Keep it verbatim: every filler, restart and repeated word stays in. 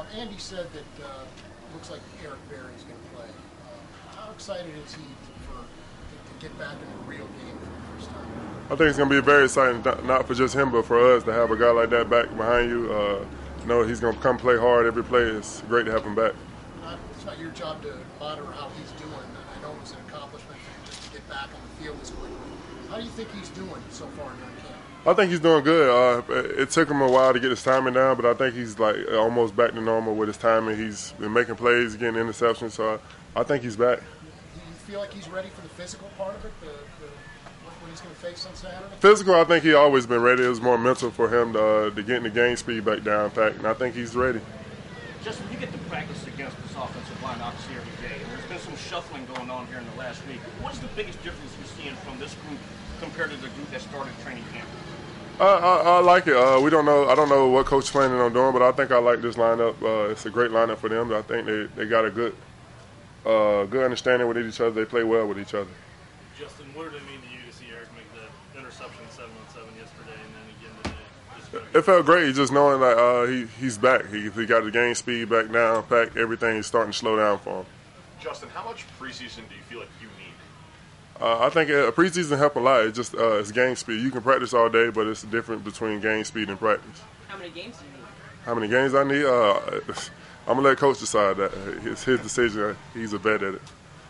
Uh, Andy said that uh, looks like Eric Berry is going to play. Uh, how excited is he for to, to get back in a real game for the first time? I think it's going to be very exciting, not for just him, but for us to have a guy like that back behind you. Uh, know he's going to come play hard every play. It's great to have him back. Not, it's not your job to monitor how he's doing. I know it was an accomplishment for him just to get back on the field this quickly. How do you think he's doing so far during camp? I think he's doing good. Uh, it took him a while to get his timing down, but I think he's like almost back to normal with his timing. He's been making plays, getting interceptions, so I, I think he's back. Do you feel like he's ready for the physical part of it, the, the, what he's going to face on Saturday? Physical, I think he's always been ready. It was more mental for him to, uh, to get in the game speed back down pack, and I think he's ready. Justin, you get to practice against this offensive line obviously every day, and there's been some shuffling going on here in the last week. What's the biggest difference you're seeing from this group compared to the group that started training camp? I, I, I like it. Uh, we don't know. I don't know what coach is planning on doing, but I think I like this lineup. Uh, it's a great lineup for them. I think they, they got a good uh, good understanding with each other. They play well with each other. Justin, what did it mean to you to see Eric make the interception seven on seven yesterday and then again today? It felt great just knowing that uh, he he's back. He, he got the game speed back down, packed. Everything is starting to slow down for him. Justin, how much preseason do you feel like you need? Uh, I think a preseason help a lot. It's just uh, it's game speed. You can practice all day, but it's the difference between game speed and practice. How many games do you need? How many games I need? Uh, I'm gonna let coach decide that. It's his decision. He's a vet at it.